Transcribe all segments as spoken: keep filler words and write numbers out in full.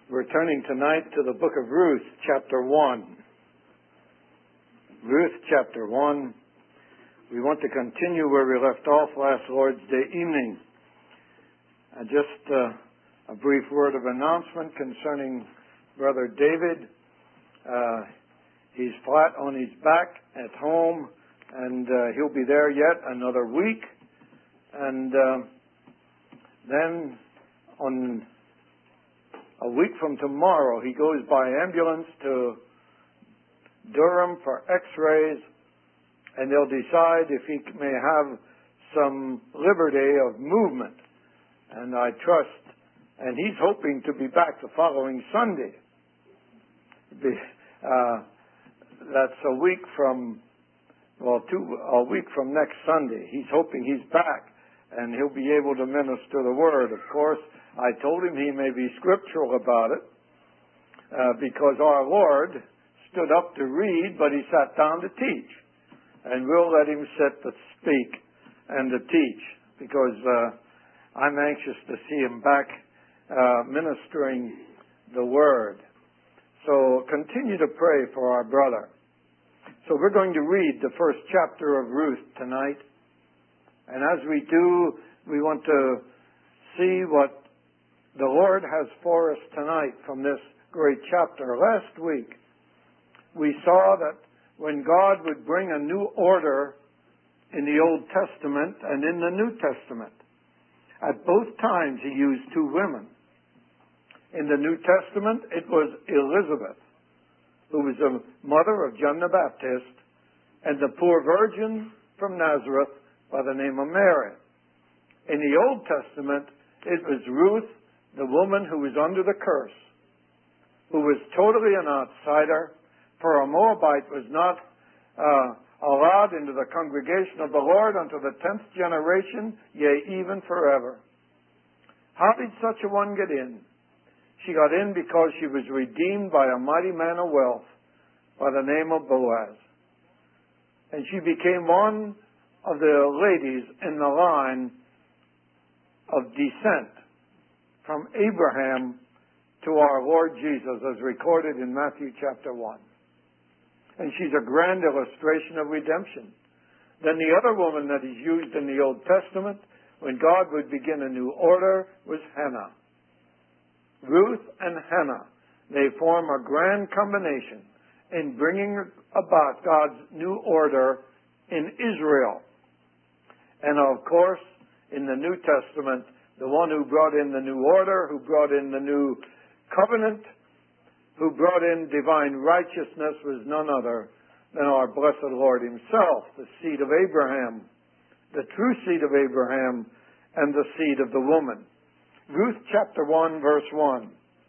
We're turning tonight to the book of Ruth, chapter one. Ruth, chapter one. We want to continue where we left off last Lord's Day evening. Uh, just uh, a brief word of announcement concerning Brother David. Uh, he's flat on his back at home, and uh, he'll be there yet another week. And uh, then on a week from tomorrow, he goes by ambulance to Durham for x-rays, and they'll decide if he may have some liberty of movement. And I trust, and he's hoping to be back the following Sunday. Be, uh, that's a week from, well, two, a week from next Sunday. He's hoping he's back, and he'll be able to minister the word. Of course, I told him he may be scriptural about it, uh, because our Lord stood up to read, but he sat down to teach. And we'll let him sit to speak and to teach, because uh, I'm anxious to see him back uh, ministering the word. So continue to pray for our brother. So we're going to read the first chapter of Ruth tonight. And as we do, we want to see what the Lord has for us tonight from this great chapter. Last week, we saw that when God would bring a new order in the Old Testament and in the New Testament, at both times he used two women. In the New Testament, it was Elizabeth, who was the mother of John the Baptist, and the poor virgin from Nazareth by the name of Mary. In the Old Testament, it was Ruth, the woman who was under the curse, who was totally an outsider, for a Moabite was not uh, allowed into the congregation of the Lord until the tenth generation, yea, even forever. How did such a one get in? She got in because she was redeemed by a mighty man of wealth by the name of Boaz. And she became one of the ladies in the line of descent from Abraham to our Lord Jesus, as recorded in Matthew chapter one. And she's a grand illustration of redemption. Then the other woman that is used in the Old Testament, when God would begin a new order, was Hannah. Ruth and Hannah, they form a grand combination in bringing about God's new order in Israel. And of course, in the New Testament, the one who brought in the new order, who brought in the new covenant, who brought in divine righteousness was none other than our blessed Lord himself, the seed of Abraham, the true seed of Abraham, and the seed of the woman. Ruth chapter one, verse one.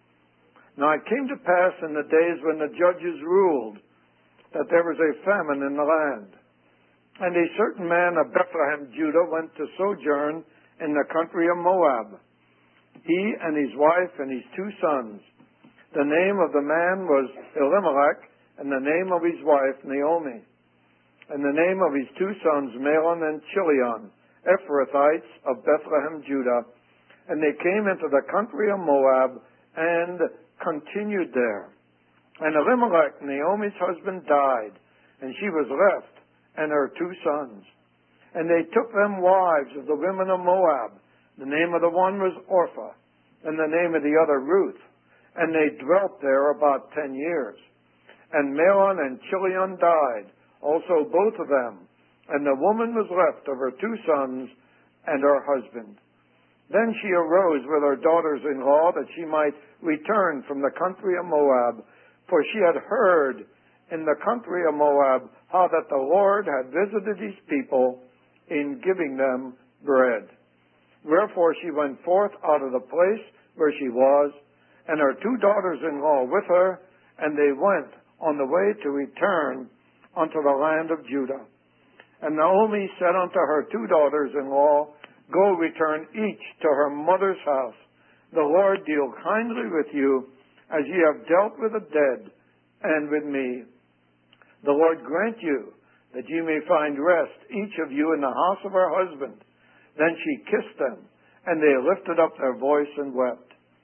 Now it came to pass in the days when the judges ruled that there was a famine in the land. And a certain man of Bethlehem, Judah, went to sojourn in the country of Moab, he and his wife and his two sons. The name of the man was Elimelech, and the name of his wife Naomi. And the name of his two sons, Mahlon and Chilion, Ephrathites of Bethlehem, Judah. And they came into the country of Moab and continued there. And Elimelech, Naomi's husband, died, and she was left, and her two sons. And they took them wives of the women of Moab. The name of the one was Orpah, and the name of the other Ruth. And they dwelt there about ten years. And Mahlon and Chilion died, also both of them. And the woman was left of her two sons and her husband. Then she arose with her daughters-in-law that she might return from the country of Moab, for she had heard in the country of Moab how that the Lord had visited his people in giving them bread. Wherefore she went forth out of the place where she was, and her two daughters-in-law with her, and they went on the way to return unto the land of Judah. And Naomi said unto her two daughters-in-law, Go return each to her mother's house. The Lord deal kindly with you, as ye have dealt with the dead, and with me. The Lord grant you that ye may find rest, each of you in the house of her husband. Then she kissed them, and they lifted up their voice and wept.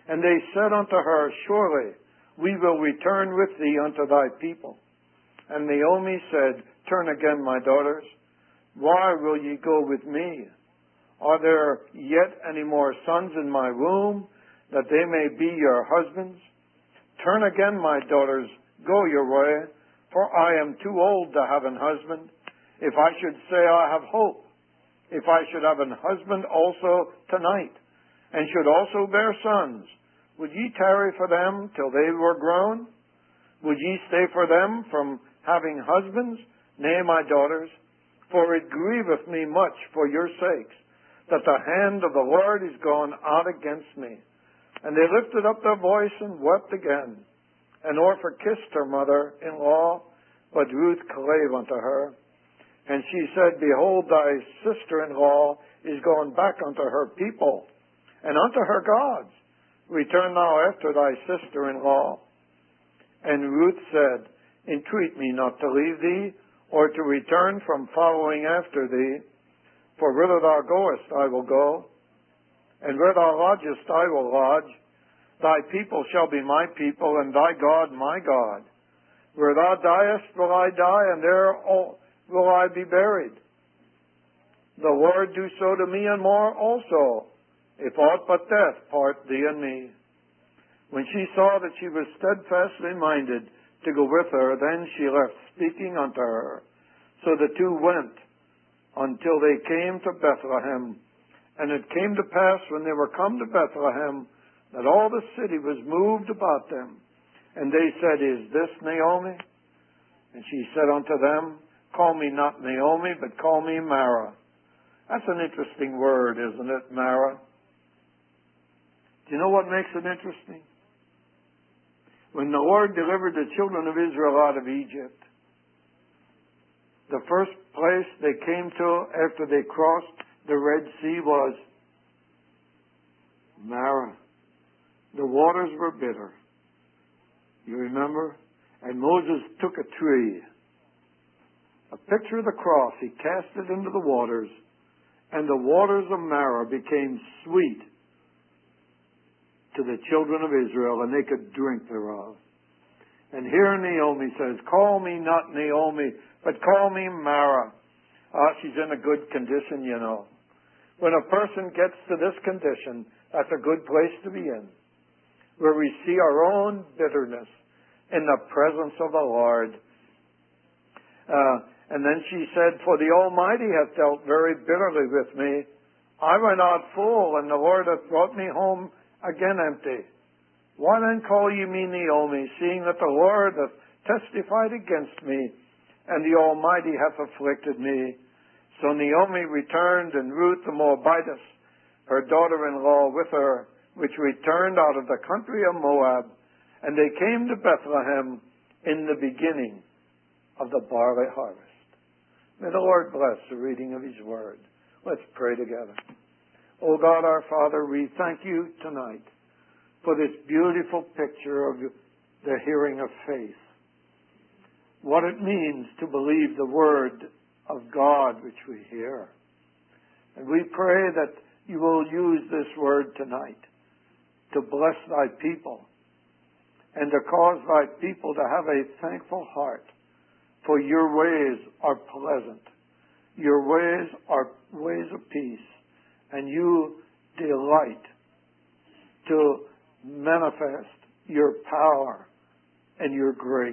And they said unto her, Surely we will return with thee unto thy people. And Naomi said, Turn again, my daughters. Why will ye go with me? Are there yet any more sons in my womb, that they may be your husbands? Turn again, my daughters, go your way, for I am too old to have an husband. If I should say I have hope, if I should have an husband also tonight, and should also bear sons, would ye tarry for them till they were grown? Would ye stay for them from having husbands? Nay, my daughters, for it grieveth me much for your sakes, that the hand of the Lord is gone out against me. And they lifted up their voice and wept again. And Orpah kissed her mother-in-law, but Ruth clave unto her. And she said, Behold, thy sister-in-law is gone back unto her people, and unto her gods. Return thou after thy sister-in-law. And Ruth said, Entreat me not to leave thee, or to return from following after thee. For whither thou goest, I will go, and where thou lodgest, I will lodge. Thy people shall be my people, and thy God my God. Where thou diest will I die, and there will I be buried. The Lord do so to me and more also, if aught but death part thee and me. When she saw that she was steadfastly minded to go with her, then she left speaking unto her. So the two went until they came to Bethlehem. And it came to pass, when they were come to Bethlehem, that all the city was moved about them. And they said, Is this Naomi? And she said unto them, Call me not Naomi, but call me Mara. That's an interesting word, isn't it, Mara? Do you know what makes it interesting? When the Lord delivered the children of Israel out of Egypt, the first place they came to after they crossed the Red Sea was Mara. The waters were bitter. You remember? And Moses took a tree, a picture of the cross. He cast it into the waters, and the waters of Mara became sweet to the children of Israel, and they could drink thereof. And here Naomi says, Call me not Naomi, but call me Mara. Ah, she's in a good condition, you know. When a person gets to this condition, that's a good place to be in, where we see our own bitterness in the presence of the Lord. Uh, and then she said, For the Almighty hath dealt very bitterly with me. I went out full, and the Lord hath brought me home again empty. Why then call ye me Naomi, seeing that the Lord hath testified against me, and the Almighty hath afflicted me? So Naomi returned, and Ruth the Moabitess, her daughter-in-law, with her, which returned out of the country of Moab, and they came to Bethlehem in the beginning of the barley harvest. May the Lord bless the reading of His Word. Let's pray together. O God, our Father, we thank you tonight for this beautiful picture of the hearing of faith. What it means to believe the Word of God which we hear. And we pray that you will use this Word tonight to bless thy people and to cause thy people to have a thankful heart, for your ways are pleasant. Your ways are ways of peace, and you delight to manifest your power and your grace.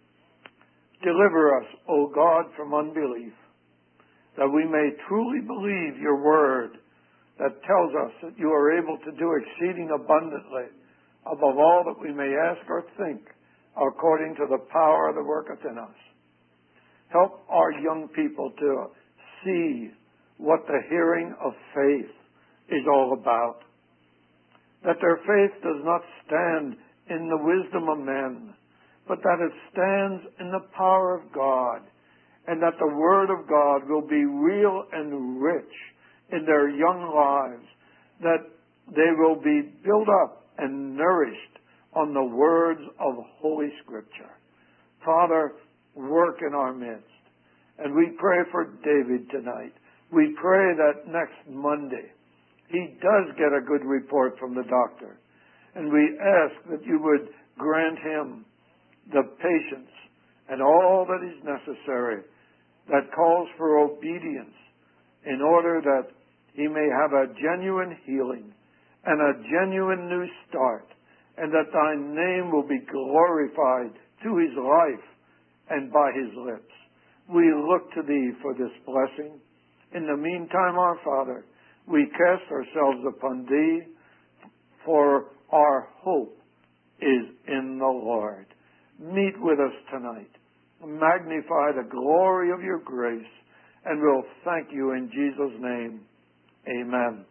Deliver us, O God, from unbelief, that we may truly believe your word that tells us that you are able to do exceeding abundantly above all that we may ask or think, according to the power that worketh in us. Help our young people to see what the hearing of faith is all about. That their faith does not stand in the wisdom of men, but that it stands in the power of God, and that the Word of God will be real and rich in their young lives, that they will be built up and nourished on the words of Holy Scripture. Father, work in our midst. And we pray for David tonight. We pray that next Monday he does get a good report from the doctor, And we ask that you would grant him the patience and all that is necessary that calls for obedience in order that he may have a genuine healing and a genuine new start, and that thy name will be glorified to his life and by his lips. We look to thee for this blessing. In the meantime, our Father, we cast ourselves upon thee, for our hope is in the Lord. Meet with us tonight. Magnify the glory of your grace, and we'll thank you in Jesus' name. Amen.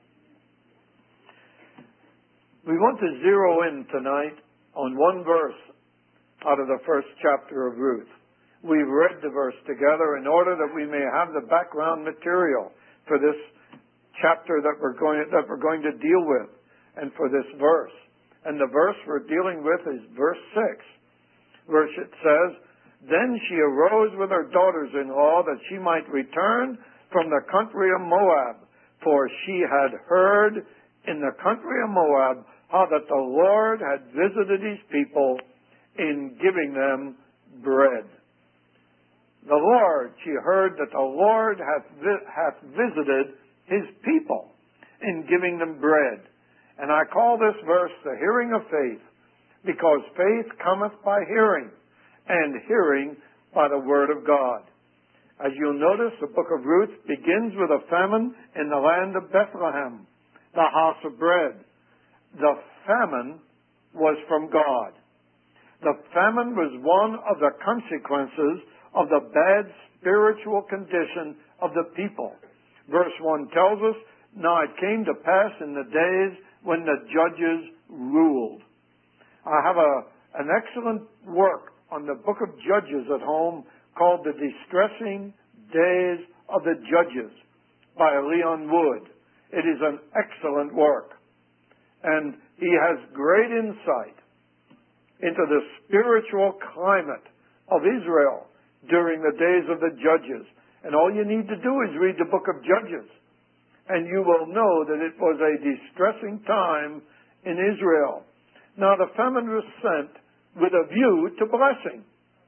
We want to zero in tonight on one verse out of the first chapter of Ruth. We've read the verse together in order that we may have the background material for this chapter that we're going that we're going to deal with, and for this verse. And the verse we're dealing with is verse six, where it says, "Then she arose with her daughters-in-law that she might return from the country of Moab, for she had heard in the country of Moab how that the Lord had visited his people in giving them bread." The Lord, she heard that the Lord hath, vi- hath visited his people in giving them bread. And I call this verse the hearing of faith, because faith cometh by hearing, and hearing by the word of God. As you'll notice, the book of Ruth begins with a famine in the land of Bethlehem, the house of bread. The famine was from God. The famine was one of the consequences of the bad spiritual condition of the people. Verse one tells us, "Now it came to pass in the days when the judges ruled." I have a, an excellent work on the book of Judges at home called "The Distressing Days of the Judges" by Leon Wood. It is an excellent work. And he has great insight into the spiritual climate of Israel during the days of the Judges. And all you need to do is read the book of Judges, and you will know that it was a distressing time in Israel. Now, the famine was sent with a view to blessing.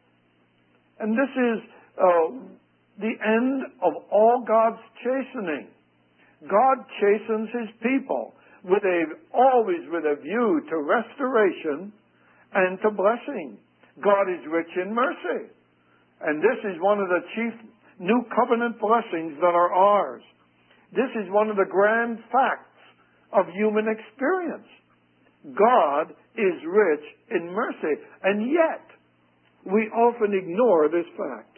And this is uh, the end of all God's chastening. God chastens his people with a, always with a view to restoration and to blessing. God is rich in mercy. And this is one of the chief new covenant blessings that are ours. This is one of the grand facts of human experience. God is rich in mercy. And yet, we often ignore this fact,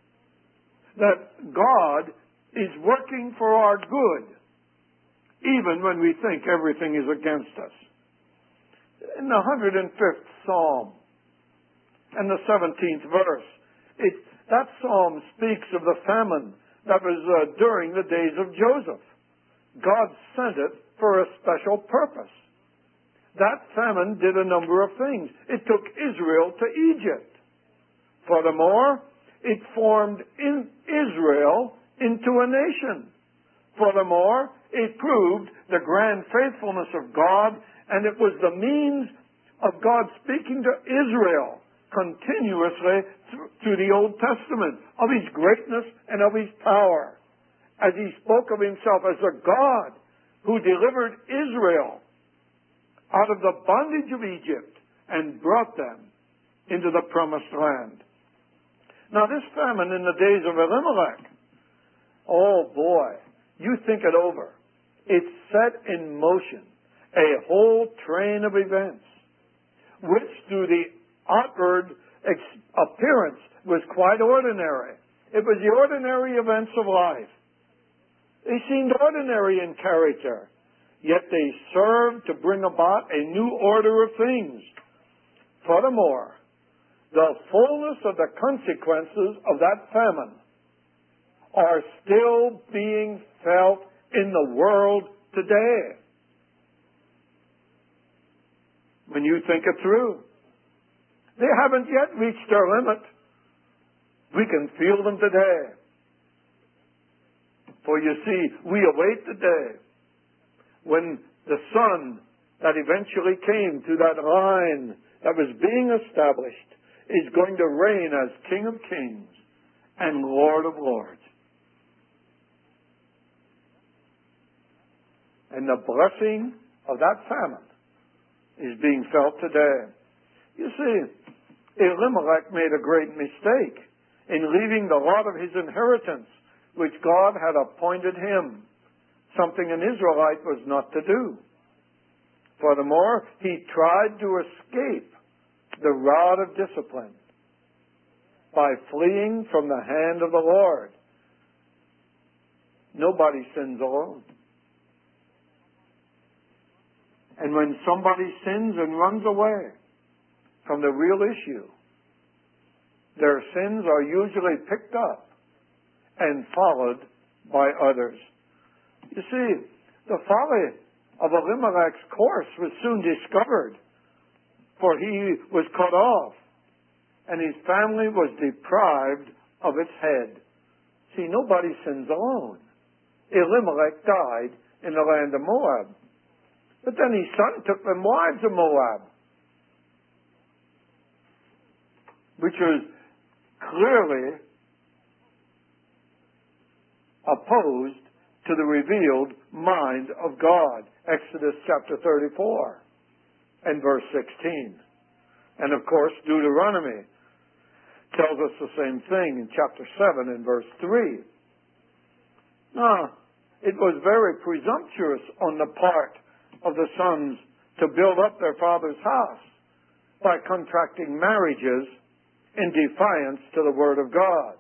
that God is working for our good, even when we think everything is against us. In the one hundred fifth Psalm and the seventeenth verse, it, that psalm speaks of the famine that was uh, during the days of Joseph. God sent it for a special purpose. That famine did a number of things. It took Israel to Egypt. Furthermore, it formed in Israel into a nation. Furthermore, it proved the grand faithfulness of God, and it was the means of God speaking to Israel continuously through the Old Testament of his greatness and of his power, as he spoke of himself as the God who delivered Israel out of the bondage of Egypt and brought them into the promised land. Now, this famine in the days of Elimelech, oh boy, you think it over. It set in motion a whole train of events, which through the outward ex- appearance was quite ordinary. It was the ordinary events of life. They seemed ordinary in character, yet they served to bring about a new order of things. Furthermore, the fullness of the consequences of that famine are still being felt in the world today. When you think it through, they haven't yet reached their limit. We can feel them today. For you see, we await the day when the sun that eventually came through that line that was being established is going to reign as King of Kings and Lord of Lords. And the blessing of that famine is being felt today. You see, Elimelech made a great mistake in leaving the lot of his inheritance, which God had appointed him, something an Israelite was not to do. Furthermore, he tried to escape the rod of discipline by fleeing from the hand of the Lord. Nobody sins alone. And when somebody sins and runs away from the real issue, their sins are usually picked up and followed by others. You see, the folly of Elimelech's course was soon discovered, for he was cut off, and his family was deprived of its head. See, nobody sins alone. Elimelech died in the land of Moab. But then his son took the wives of Moab, which was clearly opposed to the revealed mind of God. Exodus chapter thirty-four and verse sixteen. And of course, Deuteronomy tells us the same thing in chapter seven and verse three. Now, it was very presumptuous on the part of the sons to build up their father's house by contracting marriages in defiance to the Word of God.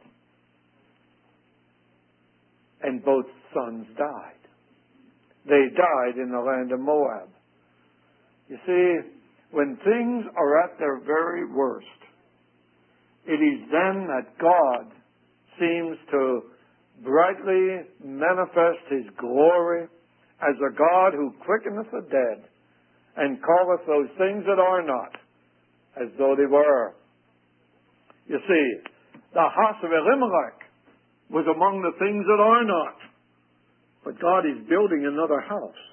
And both sons died. They died in the land of Moab. You see, when things are at their very worst, it is then that God seems to brightly manifest His glory as a God who quickeneth the dead and calleth those things that are not as though they were. You see, the house of Elimelech was among the things that are not. But God is building another house.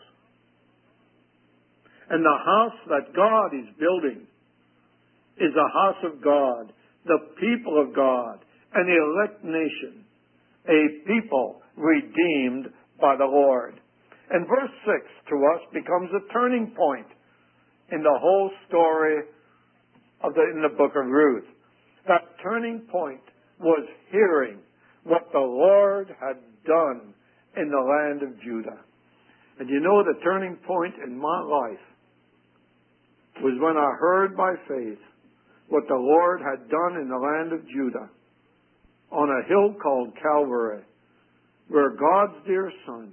And the house that God is building is a house of God, the people of God, an elect nation, a people redeemed by the Lord. And verse six to us becomes a turning point in the whole story of the, in the book of Ruth. That turning point was hearing what the Lord had done in the land of Judah. And you know, the turning point in my life was when I heard by faith what the Lord had done in the land of Judah on a hill called Calvary, where God's dear Son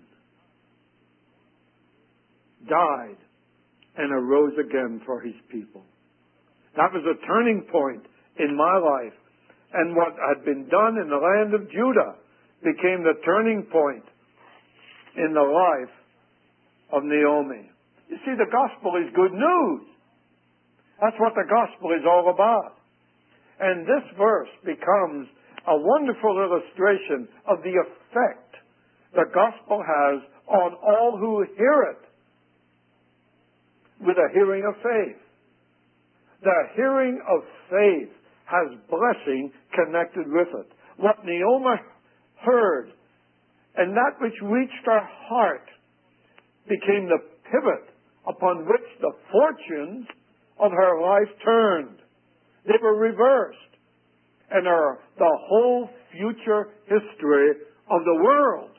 died and arose again for His people. That was a turning point in my life. And what had been done in the land of Judah became the turning point in the life of Naomi. You see, the gospel is good news. That's what the gospel is all about. And this verse becomes a wonderful illustration of the effect the gospel has on all who hear it with a hearing of faith. The hearing of faith has blessing connected with it. What Naomi heard and that which reached her heart became the pivot upon which the fortunes of her life turned. They were reversed. And her, the whole future history of the world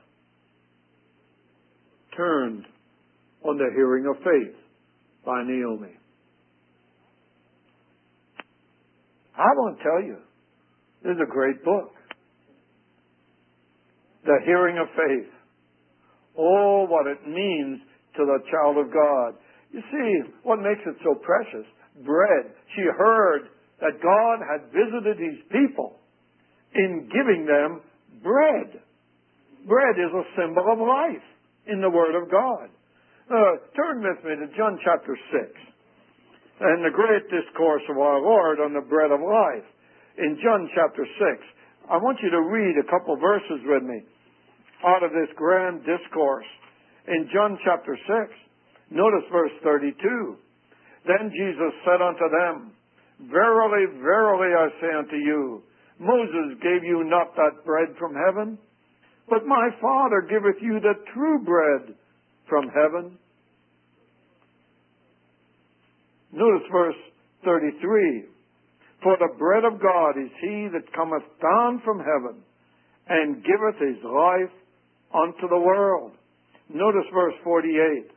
turned on the hearing of faith by Naomi. I want to tell you, this is a great book. The hearing of faith. Oh, what it means to the child of God. You see, what makes it so precious? Bread. She heard that God had visited His people in giving them bread. Bread is a symbol of life in the Word of God. Uh, turn with me to John chapter six. And the great discourse of our Lord on the bread of life. In John chapter six, I want you to read a couple verses with me out of this grand discourse. In John chapter six, Notice verse thirty-two. Then Jesus said unto them, Verily, verily, I say unto you, Moses gave you not that bread from heaven, but my Father giveth you the true bread from heaven. Notice verse thirty-three. For the bread of God is he that cometh down from heaven, and giveth his life unto the world. Notice verse forty-eight.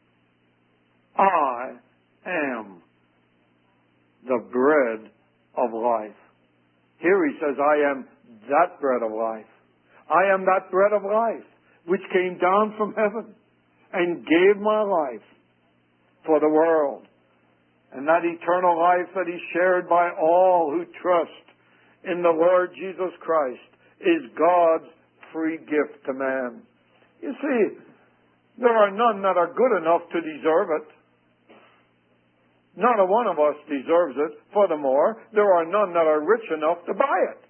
I am the bread of life. Here he says, I am that bread of life. I am that bread of life, which came down from heaven and gave my life for the world. And that eternal life that is shared by all who trust in the Lord Jesus Christ is God's free gift to man. You see, there are none that are good enough to deserve it. Not a one of us deserves it. Furthermore, there are none that are rich enough to buy it.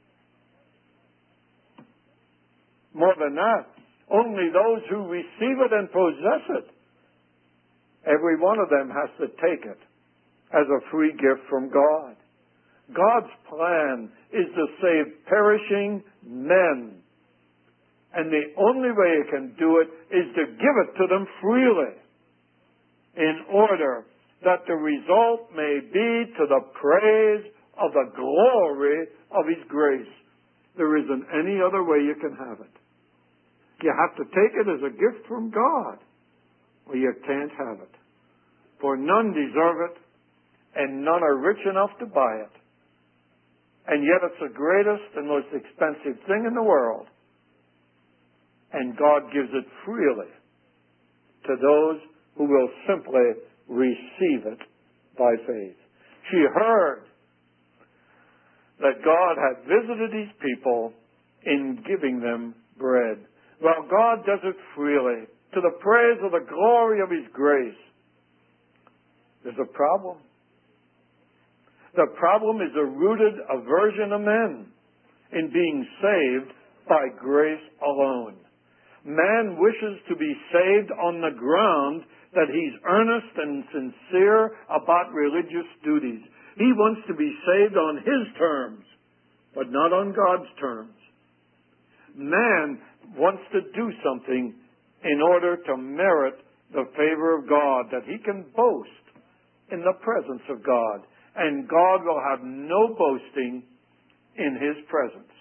More than that, only those who receive it and possess it, every one of them has to take it as a free gift from God. God's plan is to save perishing men. And the only way He can do it is to give it to them freely, in order that the result may be to the praise of the glory of His grace. There isn't any other way you can have it. You have to take it as a gift from God, or you can't have it. For none deserve it, and none are rich enough to buy it. And yet it's the greatest and most expensive thing in the world. And God gives it freely to those who will simply receive it by faith. She heard that God had visited His people in giving them bread. Well, God does it freely, to the praise of the glory of His grace. There's a problem. The problem is a rooted aversion of men in being saved by grace alone. Man wishes to be saved on the ground that he's earnest and sincere about religious duties. He wants to be saved on his terms, but not on God's terms. Man wants to do something in order to merit the favor of God, that he can boast in the presence of God. And God will have no boasting in His presence.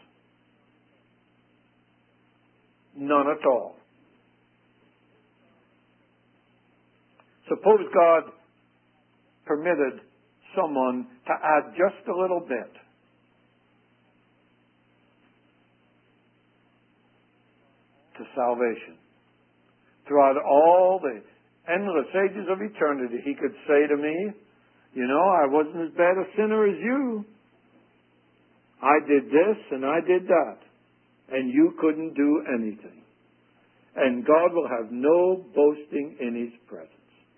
None at all. Suppose God permitted someone to add just a little bit. To salvation. Throughout all the endless ages of eternity, He could say to me, you know, I wasn't as bad a sinner as you. I did this and I did that. And you couldn't do anything. And God will have no boasting in His presence.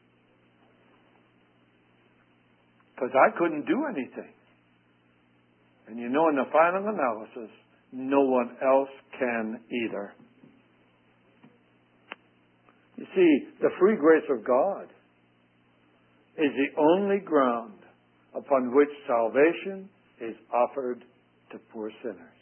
Because I couldn't do anything. And you know, in the final analysis, no one else can either. You see, the free grace of God is the only ground upon which salvation is offered to poor sinners.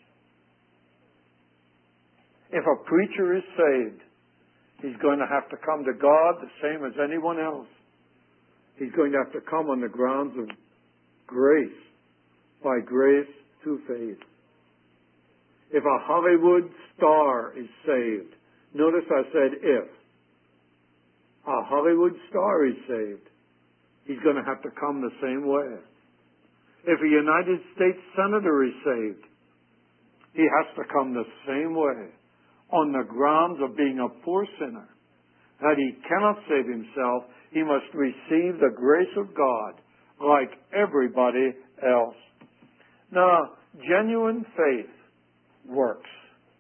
If a preacher is saved, he's going to have to come to God the same as anyone else. He's going to have to come on the grounds of grace, by grace through faith. If a Hollywood star is saved, notice I said if. A Hollywood star is saved, he's going to have to come the same way. If a United States senator is saved, he has to come the same way, on the grounds of being a poor sinner. That he cannot save himself, he must receive the grace of God like everybody else. Now, genuine faith works.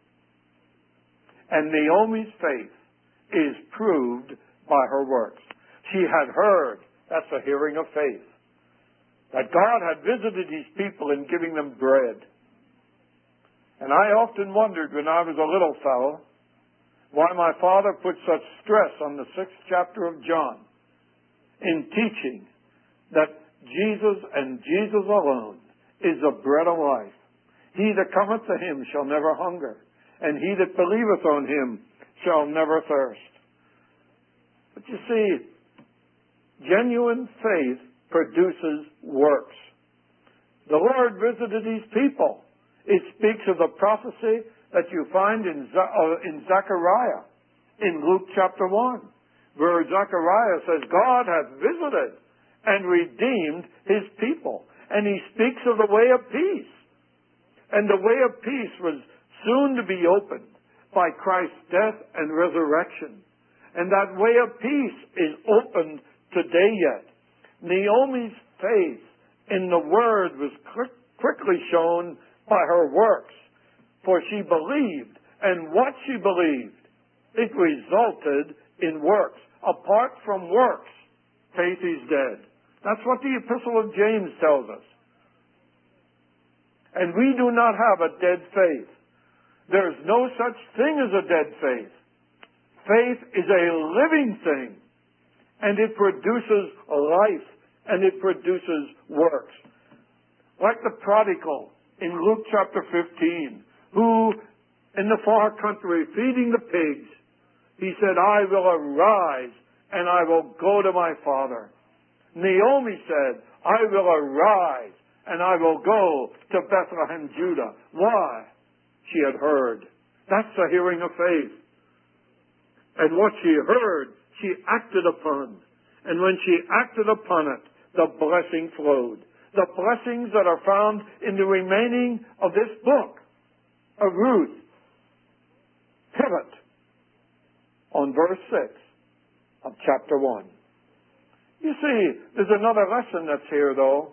And Naomi's faith is proved by her works. She had heard, that's a hearing of faith, that God had visited His people in giving them bread. And I often wondered when I was a little fellow, why my Father put such stress on the sixth chapter of John in teaching that Jesus and Jesus alone is the bread of life. He that cometh to him shall never hunger, and he that believeth on him shall never thirst. But you see, genuine faith produces works. The Lord visited these people. It speaks of the prophecy that you find in, in Zechariah, in Luke chapter one, where Zechariah says, God hath visited and redeemed his people. And he speaks of the way of peace. And the way of peace was soon to be opened by Christ's death and resurrection. And that way of peace is opened today yet. Naomi's faith in the Word was quickly shown by her works. For she believed, and what she believed, it resulted in works. Apart from works, faith is dead. That's what the Epistle of James tells us. And we do not have a dead faith. There's no such thing as a dead faith. Faith is a living thing, and it produces life, and it produces works. Like the prodigal in Luke chapter fifteen, who in the far country feeding the pigs, he said, I will arise and I will go to my father. Naomi said, I will arise and I will go to Bethlehem, Judah. Why? She had heard. That's the hearing of faith. And what she heard, she acted upon. And when she acted upon it, the blessing flowed. The blessings that are found in the remaining of this book of Ruth pivot on verse six of chapter one. You see, there's another lesson that's here, though,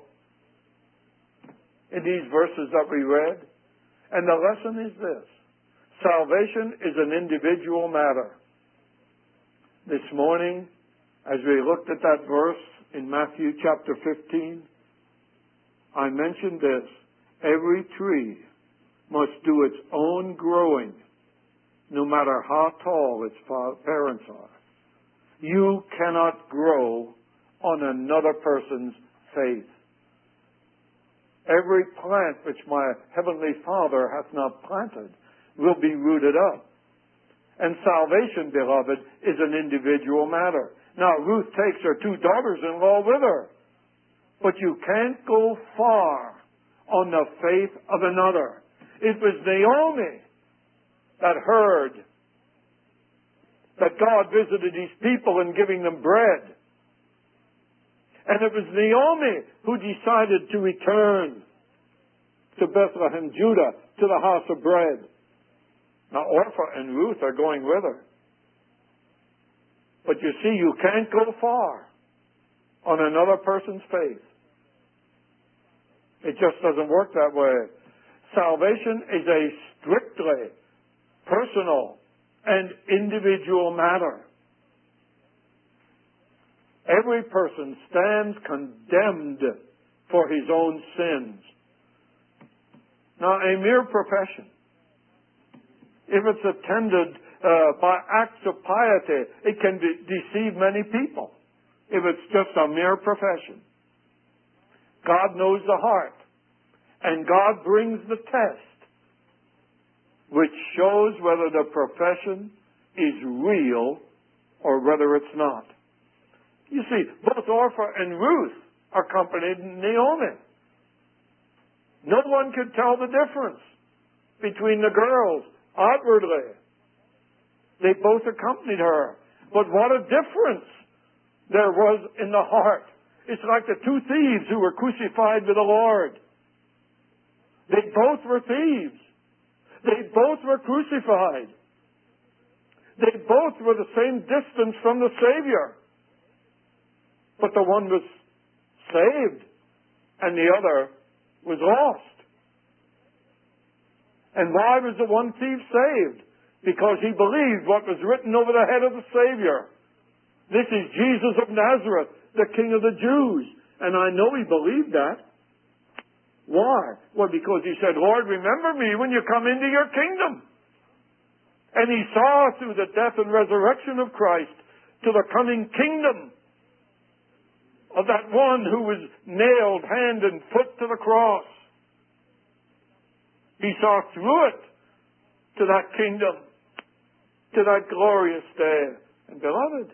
in these verses that we read. And the lesson is this. Salvation is an individual matter. This morning, as we looked at that verse in Matthew chapter fifteen, I mentioned this. Every tree must do its own growing, no matter how tall its parents are. You cannot grow on another person's faith. Every plant which my heavenly Father hath not planted will be rooted up. And salvation, beloved, is an individual matter. Now, Ruth takes her two daughters-in-law with her. But you can't go far on the faith of another. It was Naomi that heard that God visited these people in giving them bread. And it was Naomi who decided to return to Bethlehem, Judah, to the house of bread. Now, Orpah and Ruth are going with her. But you see, you can't go far on another person's faith. It just doesn't work that way. Salvation is a strictly personal and individual matter. Every person stands condemned for his own sins. Now, a mere profession, if it's attended uh, by acts of piety, it can de- deceive many people. If it's just a mere profession. God knows the heart. And God brings the test, which shows whether the profession is real or whether it's not. You see, both Orpah and Ruth accompanied Naomi. No one could tell the difference between the girls outwardly. They both accompanied her. But what a difference there was in the heart. It's like the two thieves who were crucified with the Lord. They both were thieves. They both were crucified. They both were the same distance from the Savior. But the one was saved and the other was lost. And why was the one thief saved? Because he believed what was written over the head of the Savior. This is Jesus of Nazareth, the King of the Jews. And I know he believed that. Why? Well, because he said, Lord, remember me when you come into your kingdom. And he saw through the death and resurrection of Christ to the coming kingdom of that one who was nailed hand and foot to the cross. He saw through it to that kingdom, to that glorious day. And beloved,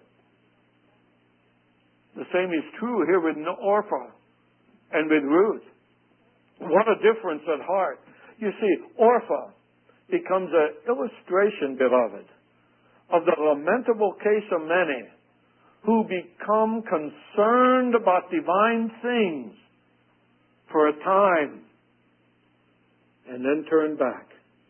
the same is true here with Orpah and with Ruth. What a difference at heart. You see, Orpah becomes an illustration, beloved, of the lamentable case of many who become concerned about divine things for a time and then turn back.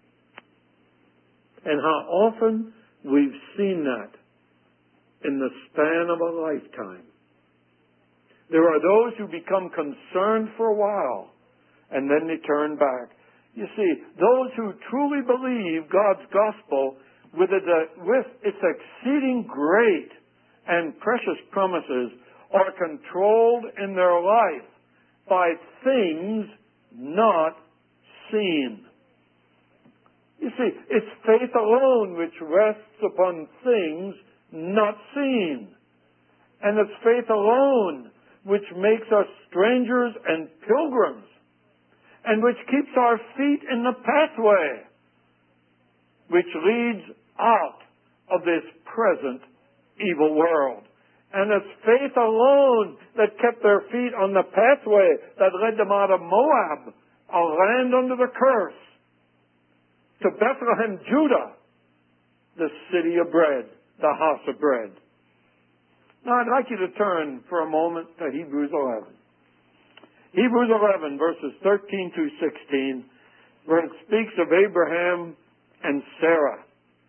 And how often we've seen that in the span of a lifetime. There are those who become concerned for a while and then they turn back. You see, those who truly believe God's gospel with its, with its exceeding great and precious promises are controlled in their life by things not seen. You see, it's faith alone which rests upon things not seen. And it's faith alone which makes us strangers and pilgrims, and which keeps our feet in the pathway which leads out of this present evil world. And it's faith alone that kept their feet on the pathway that led them out of Moab, a land under the curse, to Bethlehem, Judah, the city of bread, the house of bread. Now I'd like you to turn for a moment to Hebrews eleven. Hebrews eleven, verses thirteen to sixteen, where it speaks of Abraham and Sarah.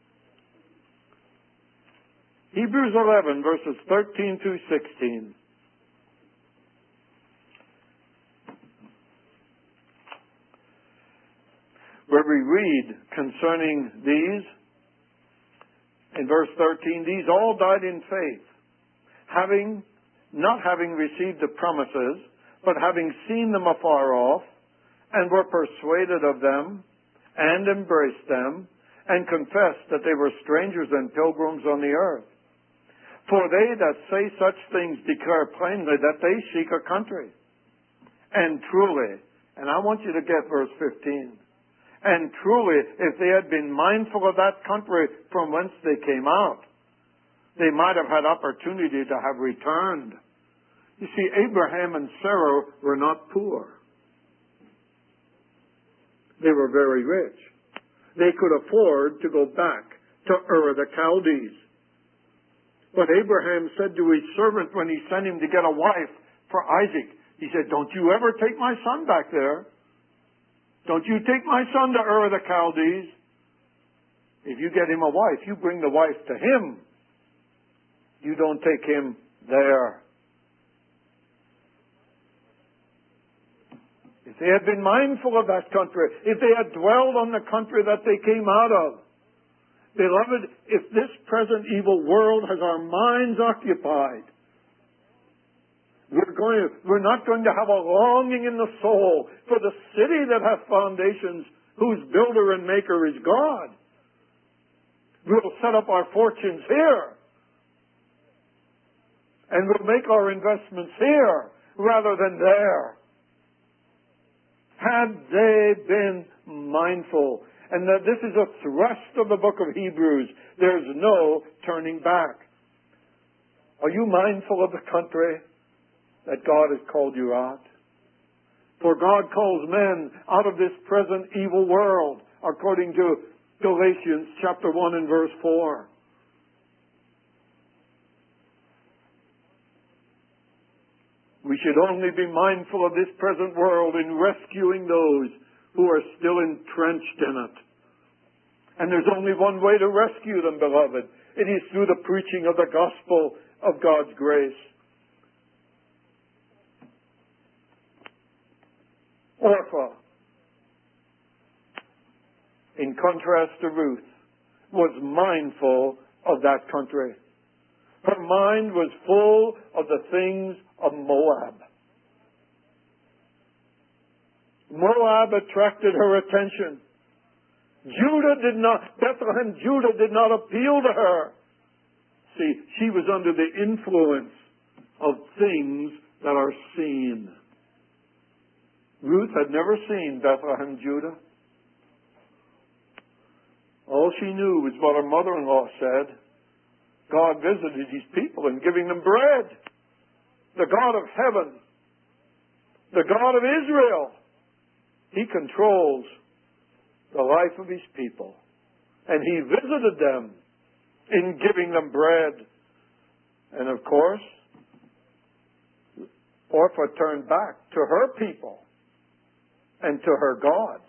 Hebrews eleven, verses thirteen to sixteen. Where we read concerning these, in verse thirteen, these all died in faith, having, not having received the promises, but having seen them afar off, and were persuaded of them, and embraced them, and confessed that they were strangers and pilgrims on the earth. For they that say such things declare plainly that they seek a country. And truly, and I want you to get verse fifteen, and truly, if they had been mindful of that country from whence they came out, they might have had opportunity to have returned. You see, Abraham and Sarah were not poor. They were very rich. They could afford to go back to Ur the Chaldees. But Abraham said to his servant when he sent him to get a wife for Isaac, he said, "Don't you ever take my son back there. Don't you take my son to Ur the Chaldees. If you get him a wife, you bring the wife to him. You don't take him there." If they had been mindful of that country, if they had dwelled on the country that they came out of, beloved, if this present evil world has our minds occupied, we're going to, we're not going to have a longing in the soul for the city that hath foundations, whose builder and maker is God. We'll set up our fortunes here, and we'll make our investments here rather than there. Had they been mindful, and that this is a thrust of the book of Hebrews, there's no turning back. Are you mindful of the country that God has called you out? For God calls men out of this present evil world, according to Galatians chapter one and verse four. We should only be mindful of this present world in rescuing those who are still entrenched in it. And there's only one way to rescue them, beloved. It is through the preaching of the gospel of God's grace. Orpah, in contrast to Ruth, was mindful of that country. Her mind was full of the things of Moab. Moab attracted her attention. Judah did not, Bethlehem, Judah did not appeal to her. See, she was under the influence of things that are seen. Ruth had never seen Bethlehem, Judah. All she knew was what her mother-in-law said. God visited these people in giving them bread. The God of heaven, the God of Israel, He controls the life of His people. And He visited them in giving them bread. And of course, Orpah turned back to her people and to her gods.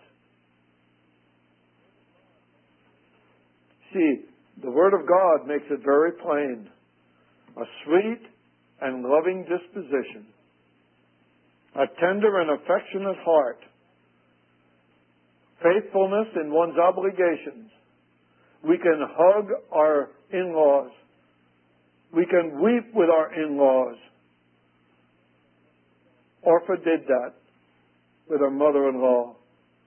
See, the Word of God makes it very plain. A sweet and loving disposition, a tender and affectionate heart, faithfulness in one's obligations. We can hug our in-laws. We can weep with our in-laws. Orpah did that with her mother-in-law.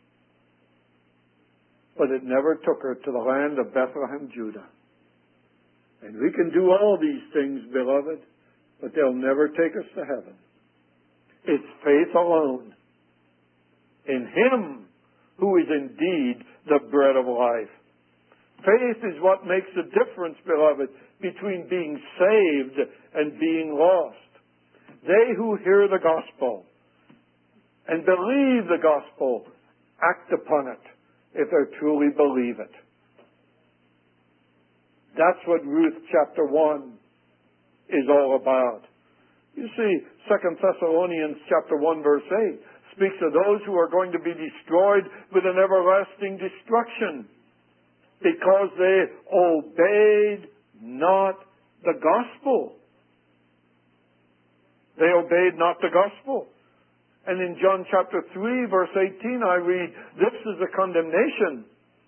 But it never took her to the land of Bethlehem, Judah. And we can do all these things, beloved, but they'll never take us to heaven. It's faith alone in Him who is indeed the bread of life. Faith is what makes the difference, beloved, between being saved and being lost. They who hear the gospel and believe the gospel act upon it if they truly believe it. That's what Ruth chapter one is all about. You see, Second Thessalonians chapter one verse eight speaks of those who are going to be destroyed with an everlasting destruction because they obeyed not the gospel. They obeyed not the gospel. And in John chapter three verse eighteen I read, this is the condemnation,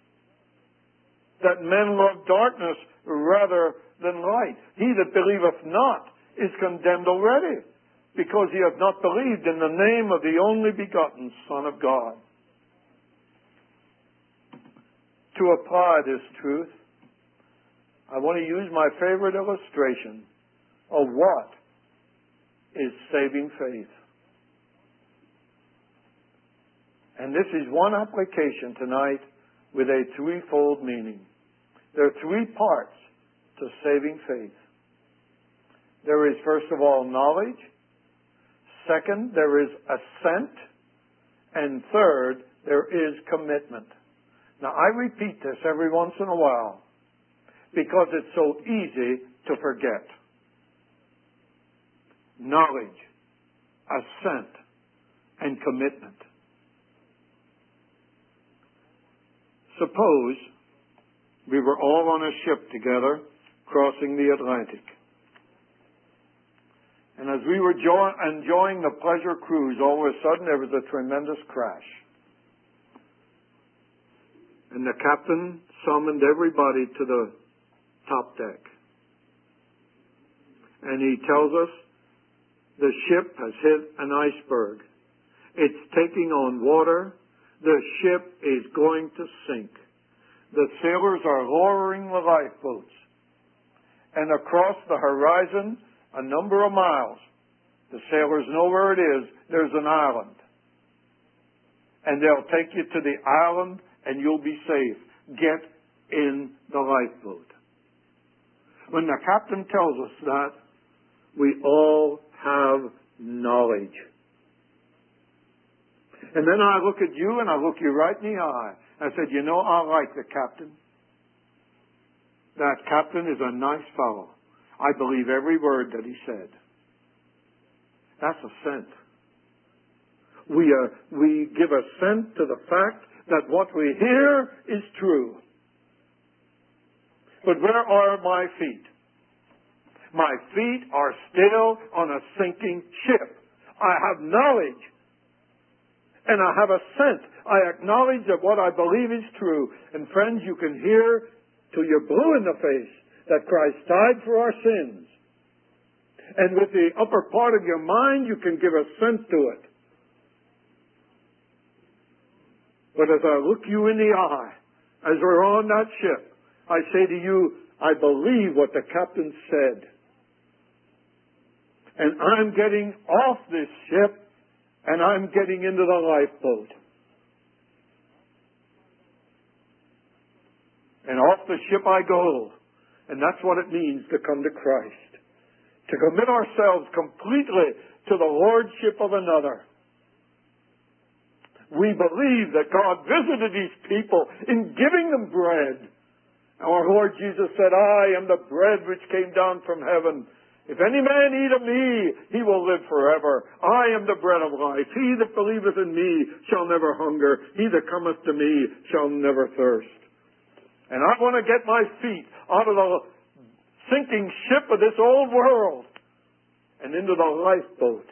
that men love darkness rather than light. He that believeth not is condemned already, because he hath not believed in the name of the only begotten Son of God. To apply this truth, I want to use my favorite illustration of what is saving faith. And this is one application tonight with a threefold meaning. There are three parts to saving faith. There is, first of all, knowledge. Second, there is assent. And third, there is commitment. Now, I repeat this every once in a while because it's so easy to forget. Knowledge, assent, and commitment. Suppose we were all on a ship together crossing the Atlantic. And as we were jo- enjoying the pleasure cruise, all of a sudden there was a tremendous crash. And the captain summoned everybody to the top deck. And he tells us the ship has hit an iceberg. It's taking on water. The ship is going to sink. The sailors are lowering the lifeboats. And across the horizon, a number of miles, the sailors know where it is, there's an island. And they'll take you to the island and you'll be safe. Get in the lifeboat. When the captain tells us that, we all have knowledge. And then I look at you and I look you right in the eye. I said, you know, I like the captain. That captain is a nice fellow. I believe every word that he said. That's assent. We, uh, we give assent to the fact that what we hear is true. But where are my feet? My feet are still on a sinking ship. I have knowledge. And I have assent. I acknowledge that what I believe is true. And friends, you can hear till you're blue in the face that Christ died for our sins. And with the upper part of your mind, you can give assent to it. But as I look you in the eye as we're on that ship, I say to you, I believe what the captain said. And I'm getting off this ship, and I'm getting into the lifeboat. And off the ship I go. And that's what it means to come to Christ. To commit ourselves completely to the lordship of another. We believe that God visited these people in giving them bread. Our Lord Jesus said, I am the bread which came down from heaven. If any man eat of me, he will live forever. I am the bread of life. He that believeth in me shall never hunger. He that cometh to me shall never thirst. And I want to get my feet out of the sinking ship of this old world and into the lifeboat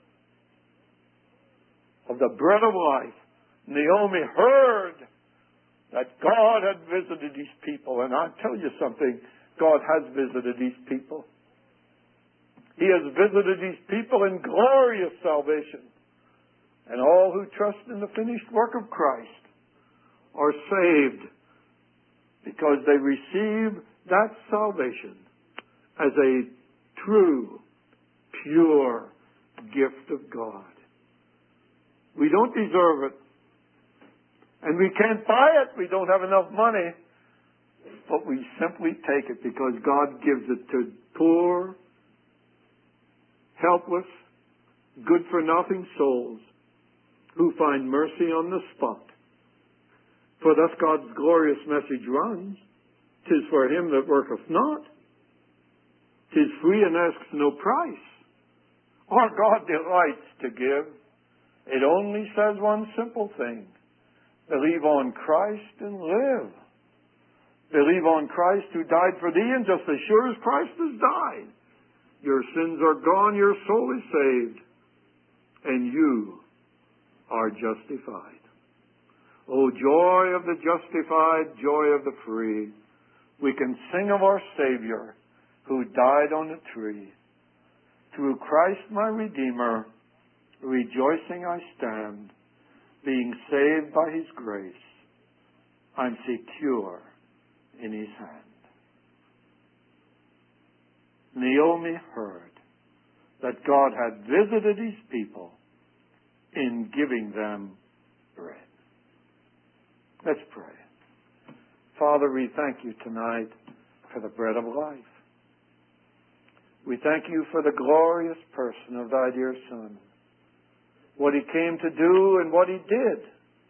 of the bread of life. Naomi heard that God had visited these people. And I'll tell you something, God has visited these people. He has visited these people in glorious salvation. And all who trust in the finished work of Christ are saved because they receive that salvation as a true, pure gift of God. We don't deserve it. And we can't buy it. We don't have enough money. But we simply take it because God gives it to poor, helpless, good-for-nothing souls who find mercy on the spot. For thus God's glorious message runs, "'Tis for him that worketh not. 'Tis free and asks no price.' Our God delights to give. It only says one simple thing. Believe on Christ and live. Believe on Christ who died for thee, and just as sure as Christ has died, your sins are gone, your soul is saved, and you are justified. Oh, joy of the justified, joy of the free. We can sing of our Savior who died on the tree. Through Christ my Redeemer, rejoicing I stand, being saved by His grace. I'm secure in His hand. Naomi heard that God had visited His people in giving them bread. Let's pray. Father, we thank you tonight for the bread of life. We thank you for the glorious person of thy dear Son, what He came to do and what He did.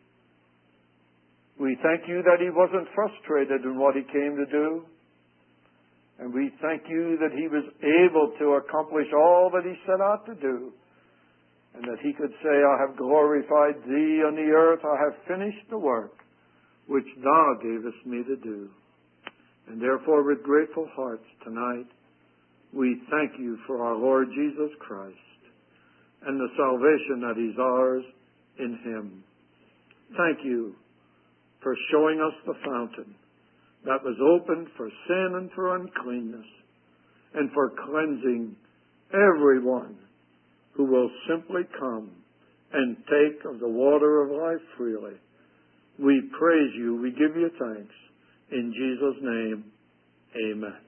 We thank you that He wasn't frustrated in what He came to do. And we thank you that He was able to accomplish all that He set out to do. And that He could say, I have glorified thee on the earth. I have finished the work which thou gavest me to do. And therefore, with grateful hearts tonight, we thank you for our Lord Jesus Christ and the salvation that is ours in Him. Thank you for showing us the fountain that was opened for sin and for uncleanness, and for cleansing everyone who will simply come and take of the water of life freely. We praise you. We give you thanks. In Jesus' name, amen.